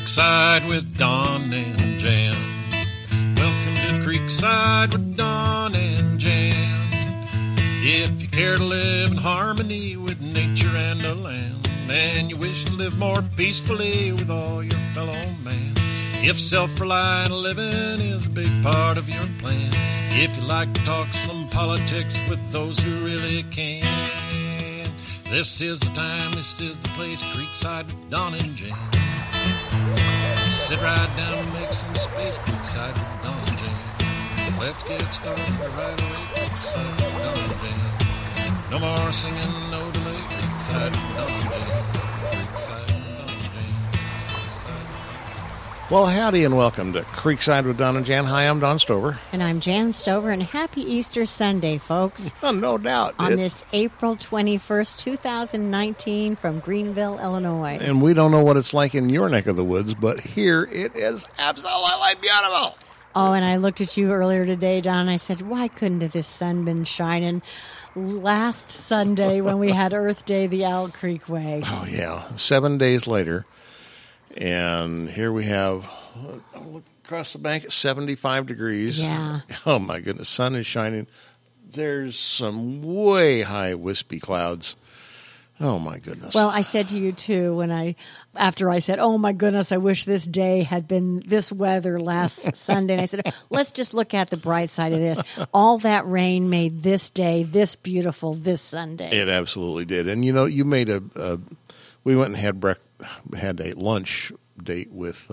Creekside with Don and Jan. Welcome to Creekside with Don and Jan. If you care to live in harmony with nature and the land, and you wish to live more peacefully with all your fellow man, if self-reliant living is a big part of your plan, if you like to talk some politics with those who really can, this is the time, this is the place, Creekside with Don and Jan. Sit right down and make some space, Creekside with Don and Jan. Let's get started right away, Creekside with Don and Jan. No more singing, no delay, Creekside with Don and Jan. Creekside with Don and Jan. Well, howdy and welcome to Creekside with Don and Jan. Hi, I'm Don Stover. And I'm Jan Stover, and happy Easter Sunday, folks. Oh, no doubt. On this April 21st, 2019, from Greenville, Illinois. And we don't know what it's like in your neck of the woods, but here it is absolutely beautiful. Oh, and I looked at you earlier today, Don, and I said, why couldn't this sun been shining last Sunday when we had Earth Day the Owl Creek Way? Oh, yeah. 7 days later, and here we have, look across the bank, 75 degrees. Yeah. Oh, my goodness. Sun is shining. There's some way high wispy clouds. Oh, my goodness. Well, I said to you, too, after I said, oh, my goodness, I wish this day had been this weather last Sunday. And I said, let's just look at the bright side of this. All that rain made this day this beautiful this Sunday. It absolutely did. And, you know, you made we went and had a lunch date with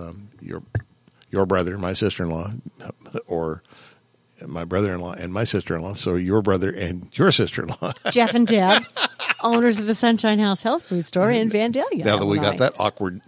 your brother, my sister-in-law, or my brother-in-law and my sister-in-law, so your brother and your sister-in-law. Jeff and Deb, owners of the Sunshine House Health Food Store in Vandalia. Now that we got that awkward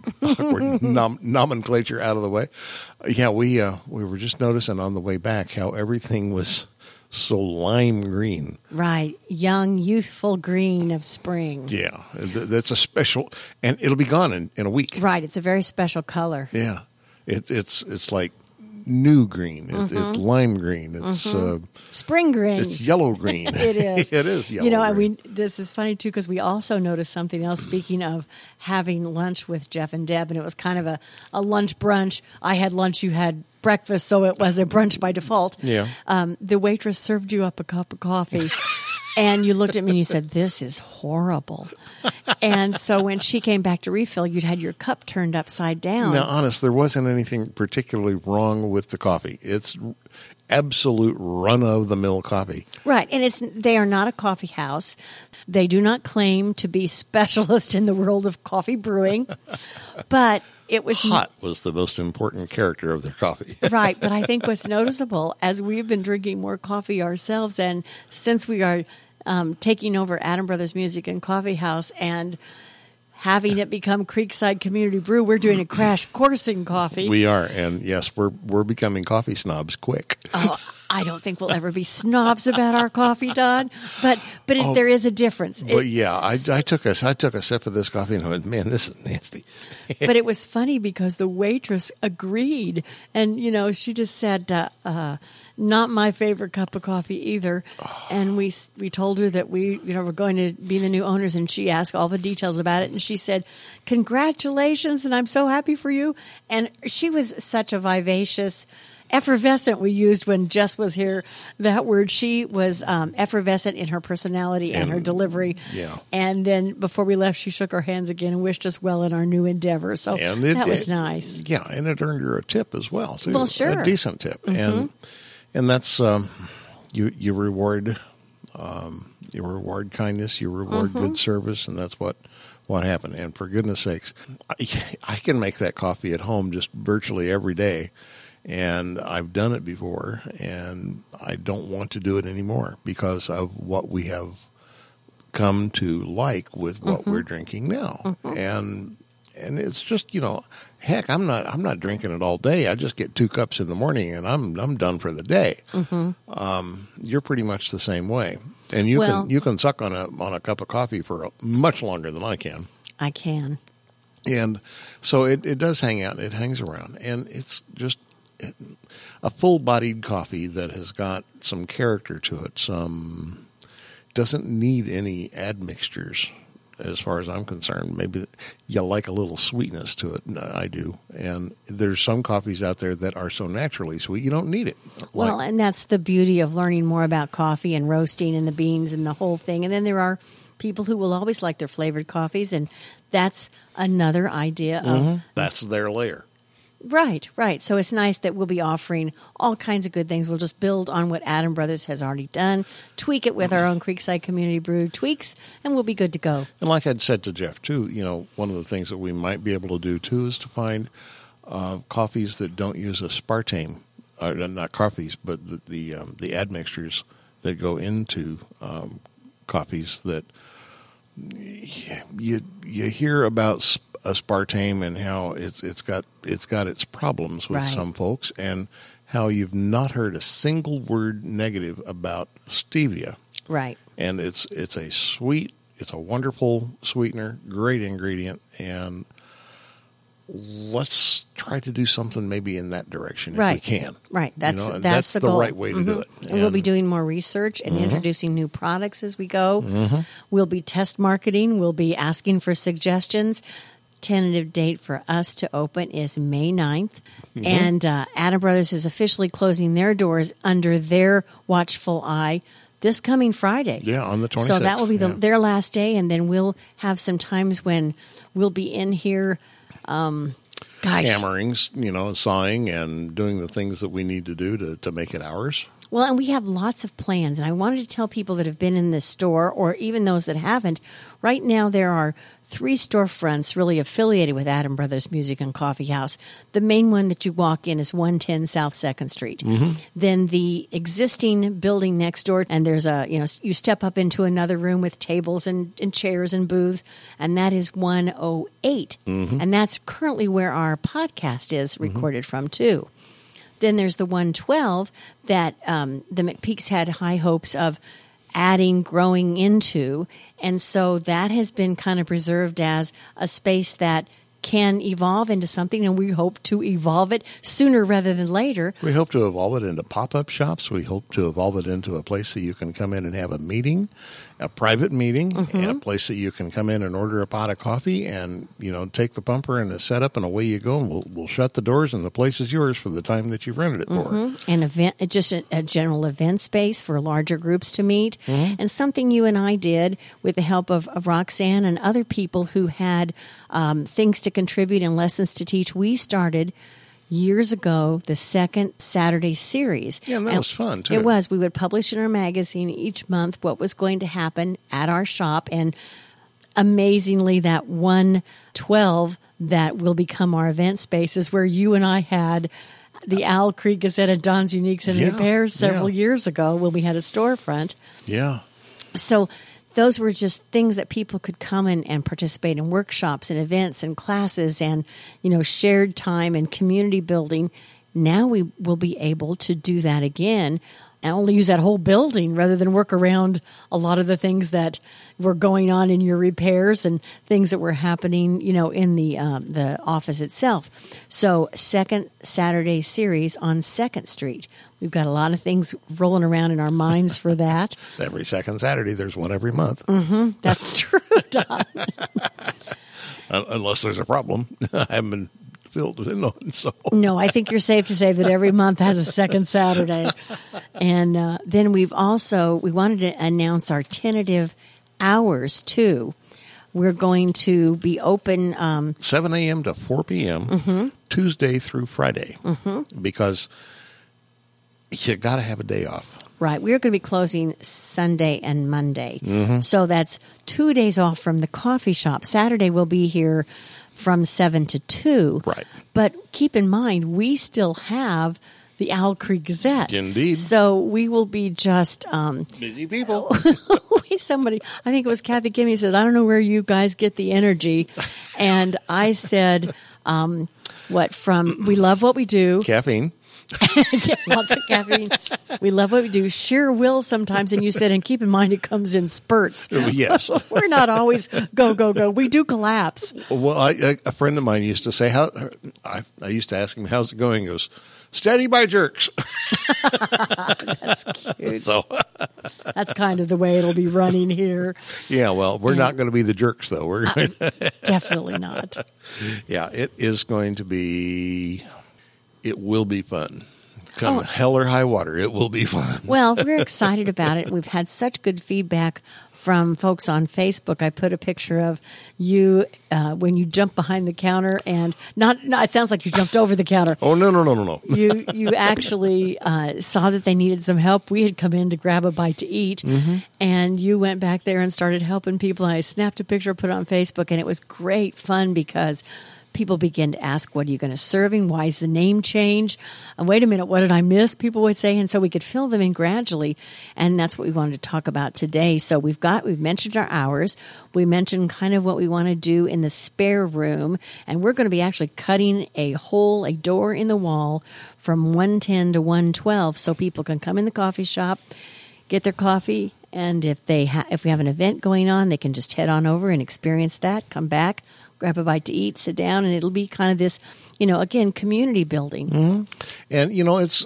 nomenclature out of the way. Yeah, we were just noticing on the way back how everything was so lime green. Right. Young, youthful green of spring. Yeah. That's a special, and it'll be gone in a week. Right. It's a very special color. Yeah. It's like new green. It's lime green. It's spring green. It's yellow green. It is. It is yellow. You know, green. this is funny too because we also noticed something else. Speaking of having lunch with Jeff and Deb, and it was kind of a lunch brunch. I had lunch, you had breakfast, so it was a brunch by default. Yeah. The waitress served you up a cup of coffee. And you looked at me and you said, this is horrible. And so when she came back to refill, you'd had your cup turned upside down. Now, honest, there wasn't anything particularly wrong with the coffee. It's absolute run-of-the-mill coffee. Right. And they are not a coffee house. They do not claim to be specialists in the world of coffee brewing. But it was hot was the most important character of their coffee. Right. But I think what's noticeable, as we've been drinking more coffee ourselves, and since we are taking over Adam Brothers Music and Coffee House and having it become Creekside Community Brew, we're doing a crash course in coffee. We are. And yes, we're becoming coffee snobs quick. Oh, I don't think we'll ever be snobs about our coffee, Don. But there is a difference. But yeah, I took a sip of this coffee and I went, man, this is nasty. But it was funny because the waitress agreed. And, you know, she just said, not my favorite cup of coffee either. And we told her that we're going to be the new owners. And she asked all the details about it. And she said, congratulations. And I'm so happy for you. And she was such a vivacious, effervescent we used when Jess was here, that word. She was effervescent in her personality and her delivery. Yeah. And then before we left, she shook our hands again and wished us well in our new endeavor. So that was nice. Yeah, and it earned her a tip as well, too. Well, sure. A decent tip. And that's, you reward kindness, you reward good service, and that's what happened. And for goodness sakes, I can make that coffee at home just virtually every day. And I've done it before, and I don't want to do it anymore because of what we have come to like with what we're drinking now. And it's just, you know, heck, I'm not drinking it all day. I just get 2 cups in the morning, and I'm done for the day. You're pretty much the same way, and you can suck on a cup of coffee for much longer than I can. I can, and so it does hang out. It hangs around, and it's just a full-bodied coffee that has got some character to it. Some doesn't need any admixtures as far as I'm concerned. Maybe you like a little sweetness to it. I do. And there's some coffees out there that are so naturally sweet, you don't need it. Well, and that's the beauty of learning more about coffee and roasting and the beans and the whole thing. And then there are people who will always like their flavored coffees, and that's another idea of... That's their layer. Right. So it's nice that we'll be offering all kinds of good things. We'll just build on what Adam Brothers has already done, tweak it with our own Creekside Community Brew tweaks, and we'll be good to go. And like I'd said to Jeff, too, one of the things that we might be able to do, too, is to find coffees that don't use aspartame. Not coffees, but the admixtures that go into coffees that you hear about aspartame and how it's got its problems with some folks, and how you've not heard a single word negative about stevia. Right. And it's a wonderful sweetener, great ingredient, and let's try to do something maybe in that direction if we can. Right. That's the goal. right way to do it. And we'll be doing more research and introducing new products as we go. We'll be test marketing. We'll be asking for suggestions. Tentative date for us to open is May 9th. And Adam Brothers is officially closing their doors under their watchful eye this coming Friday. Yeah, on the 26th. So that will be their last day, and then we'll have some times when we'll be in here hammering, sawing and doing the things that we need to do to make it ours. Well, and we have lots of plans, and I wanted to tell people that have been in this store, or even those that haven't, right now there are 3 storefronts really affiliated with Adam Brothers Music and Coffee House. The main one that you walk in is 110 South 2nd Street. Then the existing building next door, and there's you step up into another room with tables and chairs and booths, and that is 108. And that's currently where our podcast is recorded from, too. Then there's the 112 that the McPeaks had high hopes of growing into. And so that has been kind of preserved as a space that can evolve into something, and we hope to evolve it sooner rather than later. We hope to evolve it into pop-up shops. We hope to evolve it into a place that you can come in and have a meeting, a private meeting, and a place that you can come in and order a pot of coffee and, take the pumper and the setup, and away you go, and we'll shut the doors, and the place is yours for the time that you've rented it for. An event, just a general event space for larger groups to meet, and something you and I did with the help of Roxanne and other people who had things to contribute and lessons to teach. We started years ago the second Saturday series. Yeah, and that was fun, too. It was. We would publish in our magazine each month what was going to happen at our shop, and amazingly, that 112 that will become our event space is where you and I had the Owl Creek Gazette and Don's Uniques and Repairs several years ago when we had a storefront. Yeah. So those were just things that people could come in and participate in workshops and events and classes and, shared time and community building. Now we will be able to do that again and only use that whole building rather than work around a lot of the things that were going on in your repairs and things that were happening, in the office itself. So second Saturday series on 2nd Street. We've got a lot of things rolling around in our minds for that. Every second Saturday, there's one every month. That's true, Don. Unless there's a problem. I haven't been filled in on, so. No, I think you're safe to say that every month has a second Saturday. And then we wanted to announce our tentative hours, too. We're going to be open 7 a.m. to 4 p.m. Tuesday through Friday, because you got to have a day off. Right. We're going to be closing Sunday and Monday. So that's 2 days off from the coffee shop. Saturday we'll be here from 7 to 2. Right. But keep in mind, we still have the Owl Creek Gazette. Indeed. So we will be just... busy people. Somebody, I think it was Kathy Kimmy, said, I don't know where you guys get the energy. And I said, we love what we do. Caffeine. Yeah, lots of caffeine. We love what we do. Sure will sometimes. And you said, and keep in mind, it comes in spurts. Yes. We're not always go, go, go. We do collapse. Well, a friend of mine used to say, I used to ask him, how's it going? He goes, Steady by jerks. That's cute. So, That's kind of the way it'll be running here. yeah, well, we're not going to be the jerks, though. We're going Definitely not. yeah, it is going to be, it will be fun. Come hell or high water, it will be fun. Well, we're excited about it. We've had such good feedback from folks on Facebook. I put a picture of you when you jumped behind the counter, and not it sounds like you jumped over the counter. Oh, no. You actually saw that they needed some help. We had come in to grab a bite to eat, and you went back there and started helping people. And I snapped a picture, put it on Facebook, and it was great fun because people begin to ask, what are you going to serving? Why is the name change? Wait a minute, what did I miss? People would say, and so we could fill them in gradually. And that's what we wanted to talk about today. So we've mentioned our hours. We mentioned kind of what we want to do in the spare room. And we're going to be actually cutting a door in the wall from 110 to 112 so people can come in the coffee shop, get their coffee. And if we have an event going on, they can just head on over and experience that, come back, grab a bite to eat, sit down, and it'll be kind of this, again, community building. Mm-hmm. And, it's,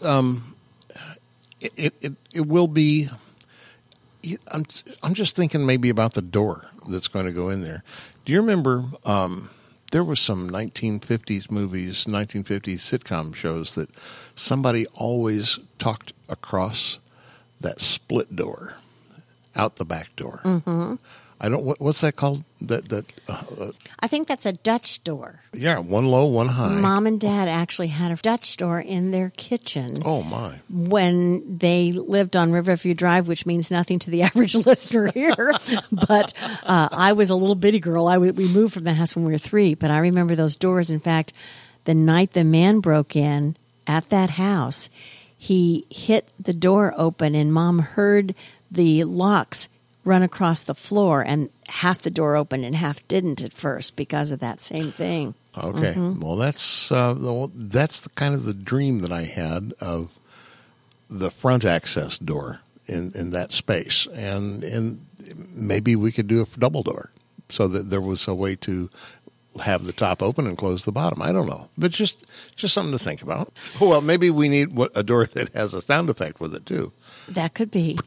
it will be, I'm just thinking maybe about the door that's going to go in there. Do you remember, there was some 1950s movies, 1950s sitcom shows that somebody always talked across that split door, out the back door. Mm-hmm. What's that called? I think that's a Dutch door. Yeah, one low, one high. Mom and Dad actually had a Dutch door in their kitchen. Oh, my. When they lived on Riverview Drive, which means nothing to the average listener here. But I was a little bitty girl. We moved from that house when we were 3. But I remember those doors. In fact, the night the man broke in at that house, he hit the door open, and Mom heard the locks run across the floor, and half the door opened and half didn't at first because of that same thing. Okay. Mm-hmm. Well, that's the kind of the dream that I had of the front access door in that space. And maybe we could do a double door so that there was a way to have the top open and close the bottom. I don't know. But just something to think about. Well, maybe we need a door that has a sound effect with it, too. That could be.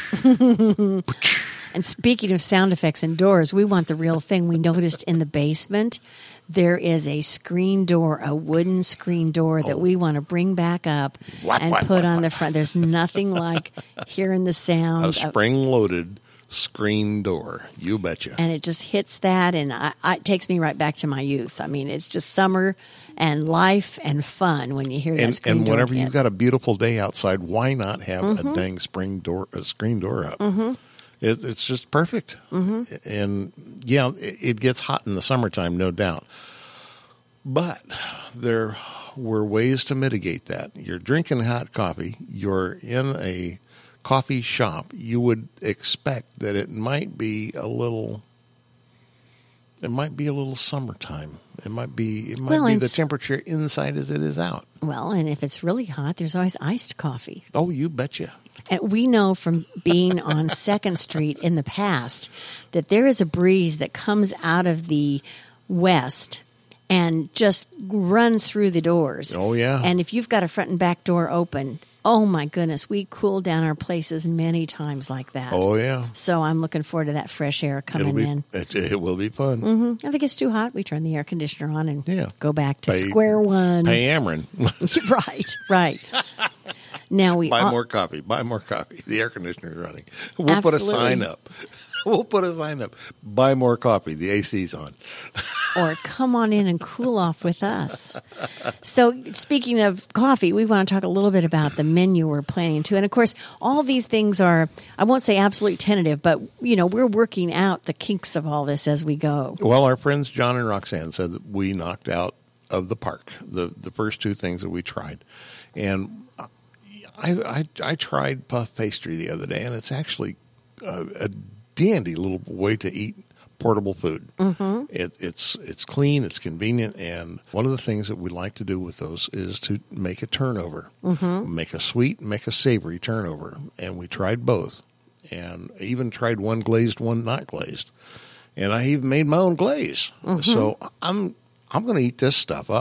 And speaking of sound effects and doors, we want the real thing. We noticed in the basement, there is a screen door, a wooden screen door that we want to bring back up and put on the front. There's nothing like hearing the sound. A spring-loaded screen door. You betcha. And it just hits that, and it takes me right back to my youth. I mean, it's just summer and life and fun when you hear that screen door. And whenever you've got a beautiful day outside, why not have a dang screen door up? Mm-hmm. It's just perfect. Mm-hmm. And, yeah, it gets hot in the summertime, no doubt. But there were ways to mitigate that. You're drinking hot coffee. You're in a coffee shop. You would expect that it might be a little summertime. It might be the temperature inside as it is out. Well, and if it's really hot, there's always iced coffee. Oh, you betcha. And we know from being on 2nd Street in the past that there is a breeze that comes out of the west and just runs through the doors. Oh, yeah. And if you've got a front and back door open, oh, my goodness, we cool down our places many times like that. Oh, yeah. So I'm looking forward to that fresh air coming in. It will be fun. Mm-hmm. If it gets too hot, we turn the air conditioner on and go back to square one. Pay Ameren. Right. Now buy more coffee. The air conditioner is running. We'll put a sign up. Buy more coffee. The AC's on. Or come on in and cool off with us. So speaking of coffee, we want to talk a little bit about the menu we're planning to. And of course, all these things are, I won't say absolutely tentative, but we're working out the kinks of all this as we go. Well, our friends John and Roxanne said that we knocked out of the park the first 2 things that we tried. And I tried puff pastry the other day, and it's actually a dandy little way to eat portable food. Mm-hmm. It's clean, it's convenient, and one of the things that we like to do with those is to make a turnover. Mm-hmm. Make a sweet, make a savory turnover. And we tried both. And I even tried one glazed, one not glazed. And I even made my own glaze. Mm-hmm. So I'm going to eat this stuff up.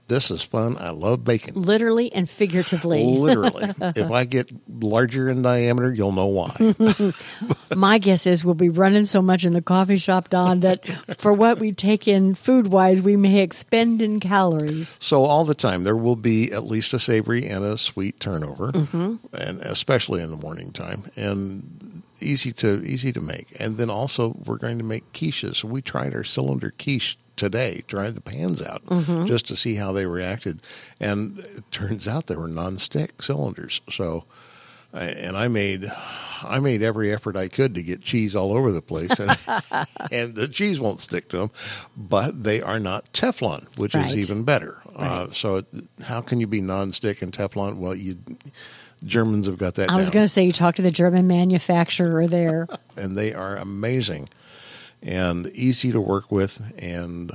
This is fun. I love bacon. Literally and figuratively. Literally. If I get larger in diameter, you'll know why. My guess is we'll be running so much in the coffee shop, Don, that for what we take in food-wise, we may expend in calories. So all the time, there will be at least a savory and a sweet turnover, and especially in the morning time, and easy to make. And then also, we're going to make quiches. So we tried our cylinder quiche today, tried the pans out just to see how they reacted. And it turns out they were nonstick cylinders. So, and I made every effort I could to get cheese all over the place, and the cheese won't stick to them, but they are not Teflon, which is even better. Right. So how can you be nonstick and Teflon? Well, Germans have got that. I was going to say, you talk to the German manufacturer there. And they are amazing and easy to work with. And,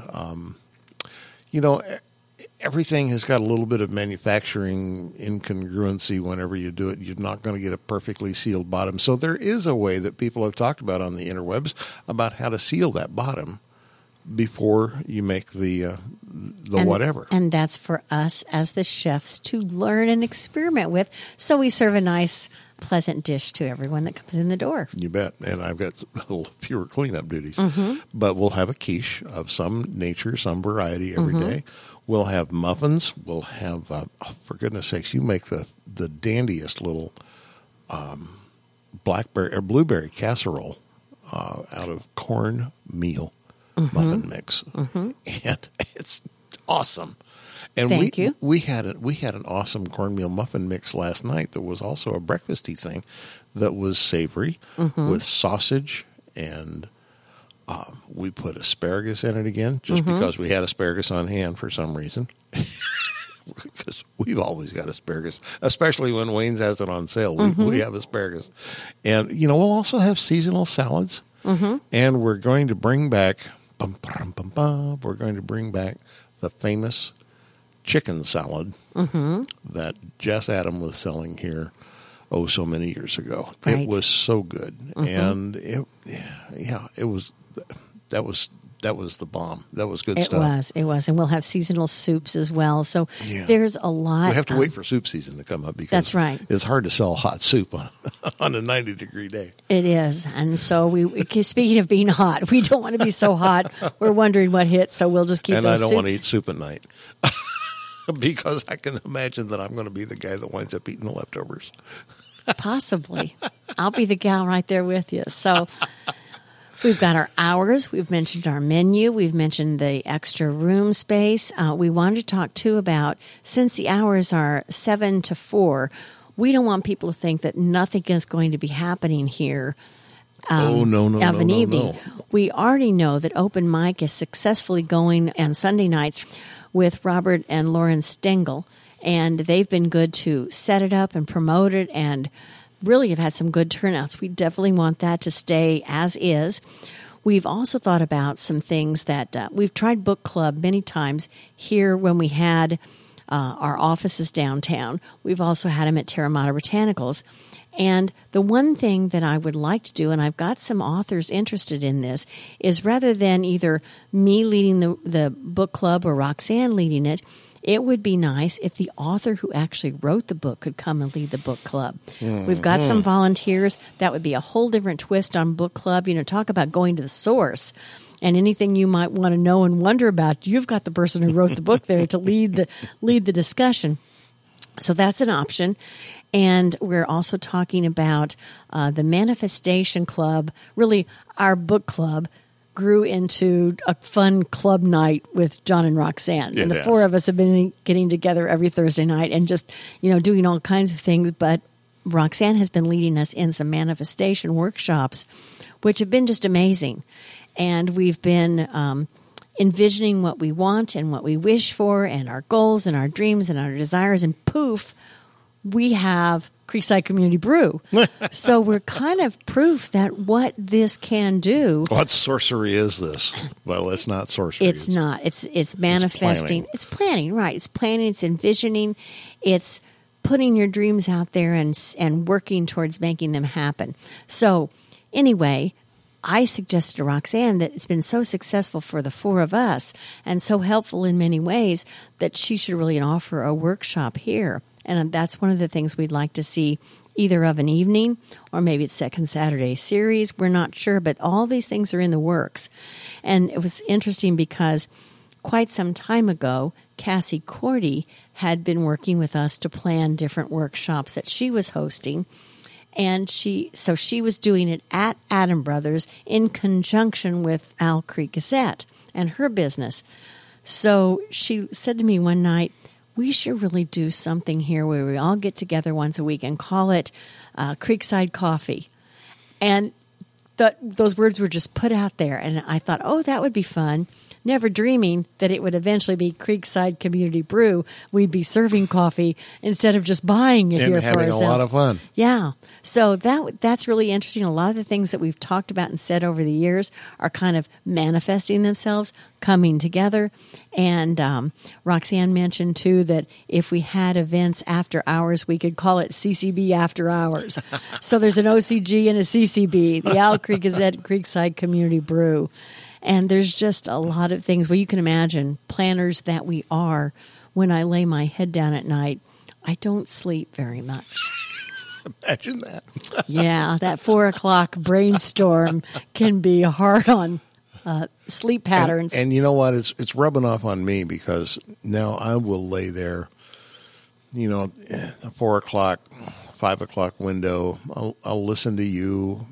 everything has got a little bit of manufacturing incongruency whenever you do it. You're not going to get a perfectly sealed bottom. So there is a way that people have talked about on the interwebs about how to seal that bottom before you make the whatever. And that's for us as the chefs to learn and experiment with, so we serve a nice, pleasant dish to everyone that comes in the door. You bet. And I've got a little fewer cleanup duties. But we'll have a quiche of some nature, some variety every day. We'll have muffins. We'll have, for goodness sakes, you make the dandiest little blackberry or blueberry casserole out of cornmeal muffin mix, and it's awesome. And Thank you. We had an awesome cornmeal muffin mix last night that was also a breakfasty thing that was savory with sausage, and we put asparagus in it again just because we had asparagus on hand for some reason. Because we've always got asparagus, especially when Wayne's has it on sale. We have asparagus. And, we'll also have seasonal salads. And we're going to bring back, we're going to bring back the famous chicken salad that Jess Adam was selling here, so many years ago. Right. It was so good. And that was the bomb. That was good stuff. It was. And we'll have seasonal soups as well. So there's a lot. We have to wait for soup season to come up because that's right. It's hard to sell hot soup on a 90-degree day. It is. And so speaking of being hot, we don't want to be so hot. We're wondering what hits, so we'll just keep and those I don't want to soups. eat soup at night because I can imagine that I'm going to be the guy that winds up eating the leftovers. Possibly. I'll be the gal right there with you. So we've got our hours. We've mentioned our menu. We've mentioned the extra room space. We wanted to talk, too, about, since the hours are 7 to 4, we don't want people to think that nothing is going to be happening here of an evening. We already know that open mic is successfully going on Sunday nights with Robert and Lauren Stengel, and they've been good to set it up and promote it and really have had some good turnouts. We definitely want that to stay as is. We've also thought about some things that we've tried book club many times here when we had our offices downtown. We've also had them at Terramata Botanicals. And the one thing that I would like to do, and I've got some authors interested in this, is rather than either me leading the book club or Roxanne leading it, it would be nice if the author who actually wrote the book could come and lead the book club. We've got some volunteers. That would be a whole different twist on book club. Talk about going to the source. And anything you might want to know and wonder about, you've got the person who wrote the book there to lead the discussion. So that's an option. And we're also talking about the Manifestation Club. Really, our book club grew into a fun club night with John and Roxanne. And the four of us have been getting together every Thursday night and just, doing all kinds of things. But Roxanne has been leading us in some manifestation workshops, which have been just amazing. And we've been envisioning what we want and what we wish for and our goals and our dreams and our desires. And poof, we have Creekside Community Brew. So we're kind of proof that what this can do. What sorcery is this? Well, it's not sorcery. It's not. It's manifesting. It's planning, right. It's planning. It's envisioning. It's putting your dreams out there and working towards making them happen. So anyway, I suggested to Roxanne that it's been so successful for the four of us and so helpful in many ways that she should really offer a workshop here. And that's one of the things we'd like to see, either of an evening or maybe it's second Saturday series. We're not sure, but all these things are in the works. And it was interesting because quite some time ago, Cassie Cordy had been working with us to plan different workshops that she was hosting. And she was doing it at Adam Brothers in conjunction with Owl Creek Gazette and her business. So she said to me one night, we should really do something here where we all get together once a week and call it Creekside Coffee. And those words were just put out there. And I thought, oh, that would be fun. Never dreaming that it would eventually be Creekside Community Brew. We'd be serving coffee instead of just buying it here for ourselves. And having a lot of fun. Yeah. So that's really interesting. A lot of the things that we've talked about and said over the years are kind of manifesting themselves, coming together. And Roxanne mentioned, too, that if we had events after hours, we could call it CCB After Hours. So there's an OCG and a CCB, the Owl Creek Gazette Creekside Community Brew. And there's just a lot of things. Well, you can imagine, planners that we are, when I lay my head down at night, I don't sleep very much. Imagine that. Yeah, that 4 o'clock brainstorm can be hard on sleep patterns. And you know what? It's rubbing off on me because now I will lay there, the 4 o'clock, 5 o'clock window. I'll listen to you.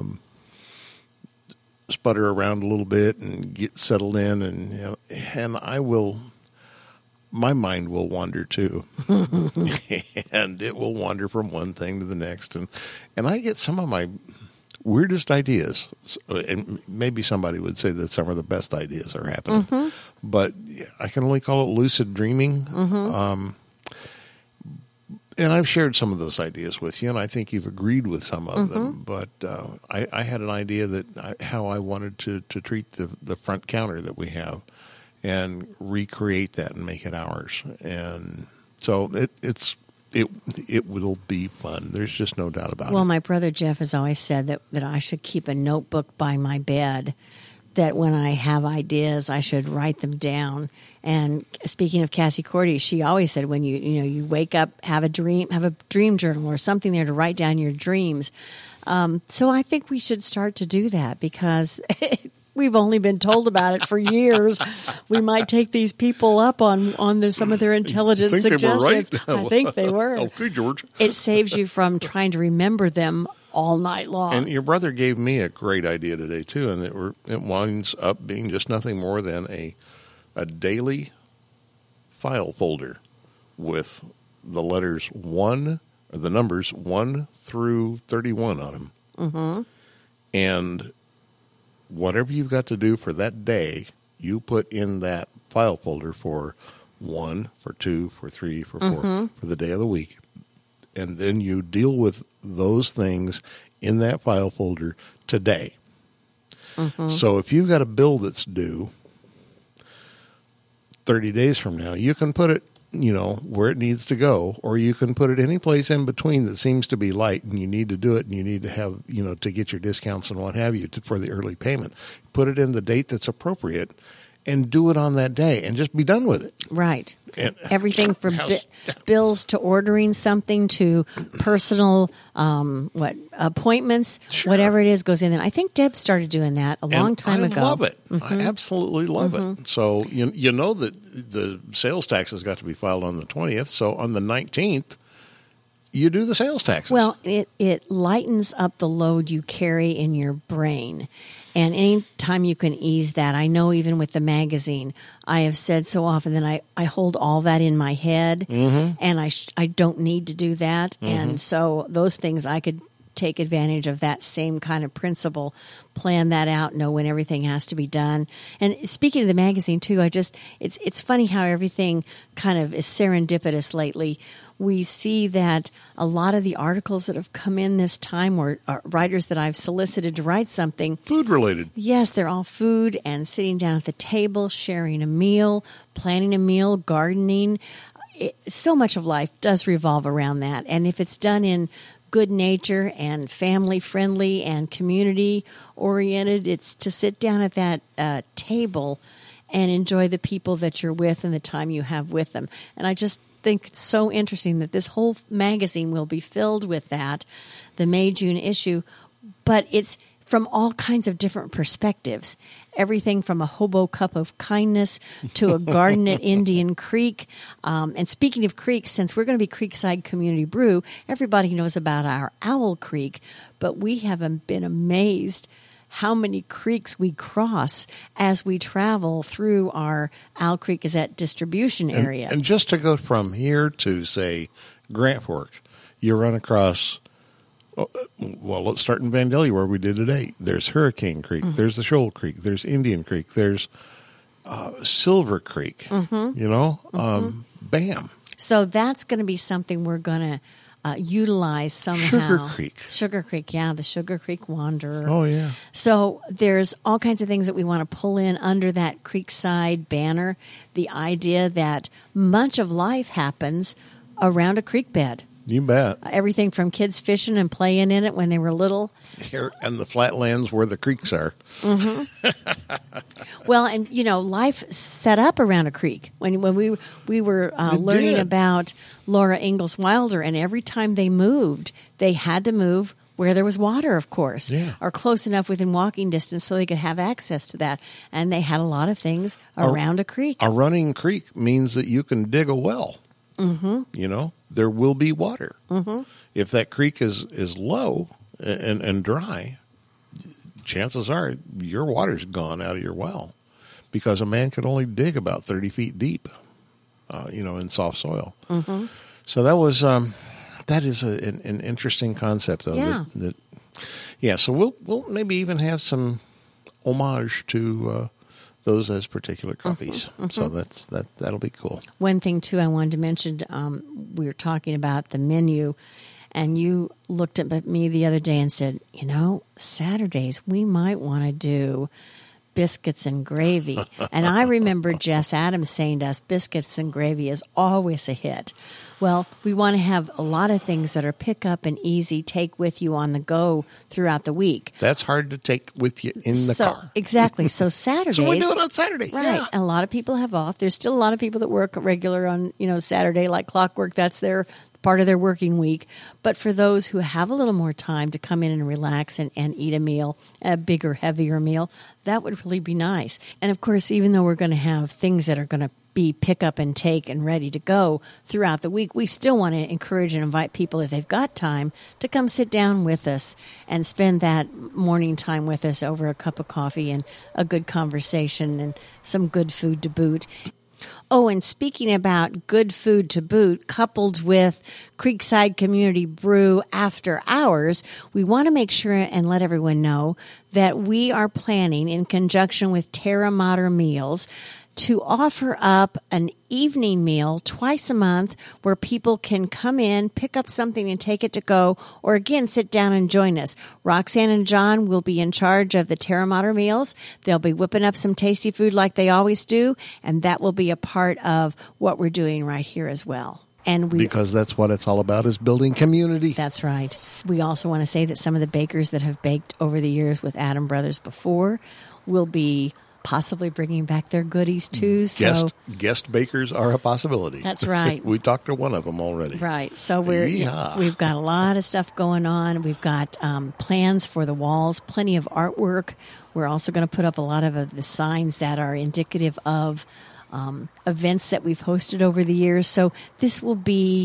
Sputter around a little bit and get settled in, and my mind will wander too, and it will wander from one thing to the next, and I get some of my weirdest ideas, and maybe somebody would say that some of the best ideas are happening, but I can only call it lucid dreaming. And I've shared some of those ideas with you, and I think you've agreed with some of them. But I had an idea how I wanted to treat the front counter that we have and recreate that and make it ours. And so it will be fun. There's just no doubt about it. Well, my brother Jeff has always said that I should keep a notebook by my bed, that when I have ideas, I should write them down. And speaking of Cassie Cordy, she always said when you wake up, have a dream journal or something there to write down your dreams. So I think we should start to do that because we've only been told about it for years. We might take these people up on some of their intelligent suggestions. They were right. I think they were. Okay, George. It saves you from trying to remember them all night long. And your brother gave me a great idea today too, and it winds up being just nothing more than a daily file folder with the letters 1 or the numbers 1 through 31 on them. And whatever you've got to do for that day, you put in that file folder for 1, for 2, for 3, for 4, for the day of the week. And then you deal with those things in that file folder today. So if you've got a bill that's due 30 days from now, you can put it, where it needs to go, or you can put it any place in between that seems to be light and you need to do it and you need to have, to get your discounts and what have you for the early payment. Put it in the date that's appropriate and do it on that day and just be done with it. Right. And everything from bills to ordering something to personal appointments, whatever it is goes in there. I think Deb started doing that a long time ago. I love it. I absolutely love it. So you know that the sales tax has got to be filed on the 20th. So on the 19th, you do the sales taxes. Well, it lightens up the load you carry in your brain. And any time you can ease that, I know even with the magazine, I have said so often that I hold all that in my head, and I don't need to do that. And so those things, I could take advantage of that same kind of principle, plan that out, know when everything has to be done. And speaking of the magazine too, it's funny how everything kind of is serendipitous lately. We see that a lot of the articles that have come in this time were writers that I've solicited to write something. Food related. Yes, they're all food and sitting down at the table, sharing a meal, planning a meal, gardening. So much of life does revolve around that. And if it's done in good nature and family friendly and community oriented. It's to sit down at that table and enjoy the people that you're with and the time you have with them. And I just think it's so interesting that this whole magazine will be filled with that, the May-June issue, but it's from all kinds of different perspectives. Everything from a hobo cup of kindness to a garden at Indian Creek. And speaking of creeks, since we're going to be Creekside Community Brew, everybody knows about our Owl Creek, but we haven't been amazed how many creeks we cross as we travel through our Owl Creek Gazette distribution area. And just to go from here to, say, Grant Fork, you run across, well, let's start in Vandalia where we did today. There's Hurricane Creek, there's the Shoal Creek, there's Indian Creek, there's Silver Creek, bam. So that's going to be something we're going to utilize somehow. Sugar Creek, yeah, the Sugar Creek Wanderer. Oh, yeah. So there's all kinds of things that we want to pull in under that Creekside banner. The idea that much of life happens around a creek bed. You bet. Everything from kids fishing and playing in it when they were little. Here and the flatlands where the creeks are. Well, and life set up around a creek. When we were learning about Laura Ingalls Wilder, and every time they moved, they had to move where there was water, of course, or close enough within walking distance so they could have access to that. And they had a lot of things around a creek. A running creek means that you can dig a well. There will be water. If that creek is low and dry, chances are your water's gone out of your well, because a man could only dig about 30 feet deep, in soft soil. So that was that is an interesting concept, though. Yeah. So we'll maybe even have some homage to those as particular coffees. So that'll be cool. One thing too I wanted to mention, we were talking about the menu, and you looked at me the other day and said, Saturdays we might want to do biscuits and gravy. And I remember Jess Adams saying to us, biscuits and gravy is always a hit. Well, we want to have a lot of things that are pick up and easy, take with you on the go throughout the week. That's hard to take with you in the car. Exactly. So Saturdays. So we do it on Saturday. Right. Yeah. And a lot of people have off. There's still a lot of people that work regular on, Saturday, like clockwork. That's their part of their working week. But for those who have a little more time to come in and relax and eat a meal, a bigger, heavier meal, that would really be nice. And of course, even though we're going to have things that are going to be pick up and take and ready to go throughout the week, we still want to encourage and invite people, if they've got time, to come sit down with us and spend that morning time with us over a cup of coffee and a good conversation and some good food to boot. Oh, and speaking about good food to boot, coupled with Creekside Community Brew after hours, we want to make sure and let everyone know that we are planning, in conjunction with Terra Mater Meals, to offer up an evening meal twice a month where people can come in, pick up something and take it to go, or again, sit down and join us. Roxanne and John will be in charge of the Terra Mater meals. They'll be whipping up some tasty food like they always do, and that will be a part of what we're doing right here as well. Because that's what it's all about, is building community. That's right. We also want to say that some of the bakers that have baked over the years with Adam Brothers before will be possibly bringing back their goodies too. Guest bakers are a possibility. That's right. We talked to one of them already. Right. So we've got a lot of stuff going on. We've got plans for the walls, plenty of artwork. We're also going to put up a lot of the signs that are indicative of events that we've hosted over the years. So this will be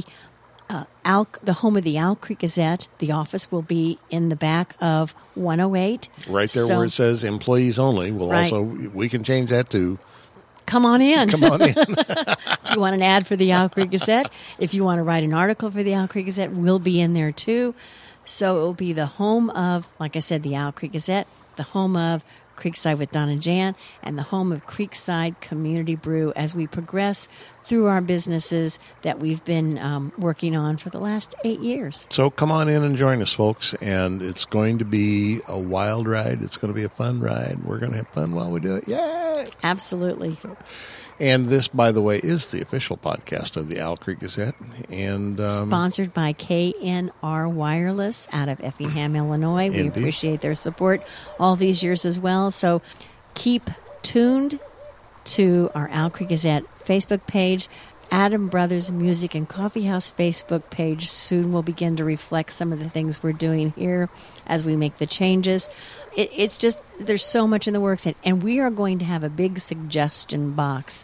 the home of the Owl Creek Gazette. The office will be in the back of 108. Right there where it says employees only. We can change that to come on in. Come on in. Do you want an ad for the Owl Creek Gazette? If you want to write an article for the Owl Creek Gazette, we'll be in there too. So it will be the home of, like I said, the Owl Creek Gazette, the home of Creekside with Don and Jan, and the home of Creekside Community Brew as we progress through our businesses that we've been working on for the last 8 years. So come on in and join us, folks, and it's going to be a wild ride. It's going to be a fun ride. We're going to have fun while we do it. Yay! Absolutely. And this, by the way, is the official podcast of the Owl Creek Gazette. And sponsored by KNR Wireless out of Effingham, Illinois. We Indeed. appreciate their support all these years as well. So keep tuned to our Owl Creek Gazette Facebook page. Adam Brothers Music and Coffee House Facebook page soon will begin to reflect some of the things we're doing here as we make the changes. It's just, there's so much in the works, and we are going to have a big suggestion box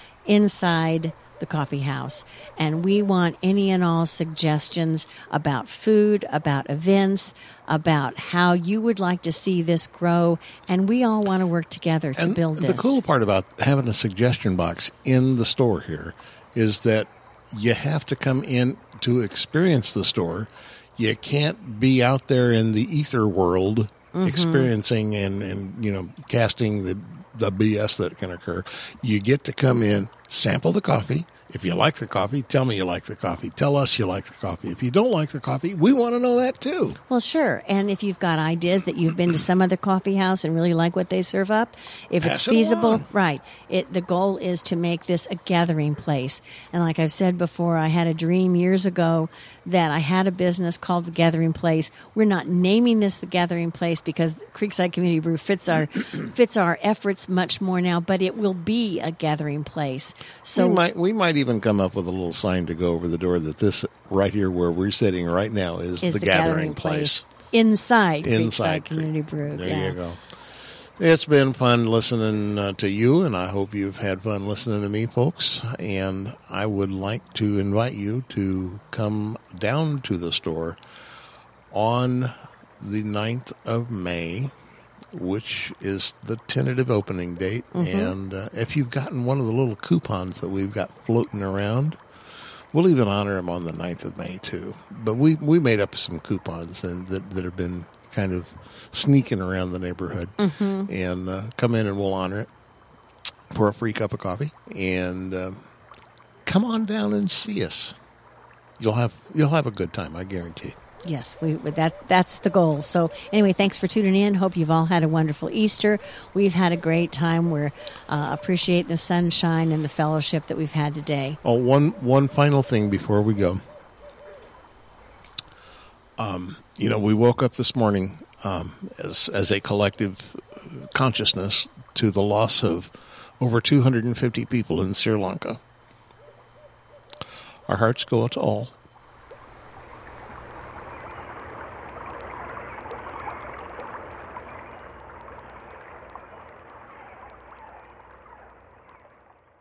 inside the coffee house, and we want any and all suggestions about food, about events, about how you would like to see this grow, and we all want to work together to build this. The cool part about having a suggestion box in the store here is that you have to come in to experience the store. You can't be out there in the ether world experiencing and casting the BS that can occur. You get to come in, sample the coffee. If you like the coffee, tell me you like the coffee. Tell us you like the coffee. If you don't like the coffee, we want to know that too. Well, sure. And if you've got ideas that you've been to some other coffee house and really like what they serve up, if Pass it's it feasible, along. right. The goal is to make this a gathering place. And like I've said before, I had a dream years ago that I had a business called The Gathering Place. We're not naming this The Gathering Place because Creekside Community Brew fits our efforts much more now, but it will be a gathering place. So we might even come up with a little sign to go over the door that this right here where we're sitting right now is the gathering place. Inside Inside Creekside Community Brew. There you go. It's been fun listening to you, and I hope you've had fun listening to me, folks. And I would like to invite you to come down to the store on the 9th of May, which is the tentative opening date. And if you've gotten one of the little coupons that we've got floating around, we'll even honor them on the 9th of May, too. But we made up some coupons and that have been kind of sneaking around the neighborhood. And come in and we'll honor it for a free cup of coffee. And come on down and see us. You'll have a good time, I guarantee. Yes, that's the goal. So anyway, thanks for tuning in. Hope you've all had a wonderful Easter. We've had a great time. We're appreciate the sunshine and the fellowship that we've had today. Oh, one final thing before we go. We woke up this morning as a collective consciousness to the loss of over 250 people in Sri Lanka. Our hearts go out to all.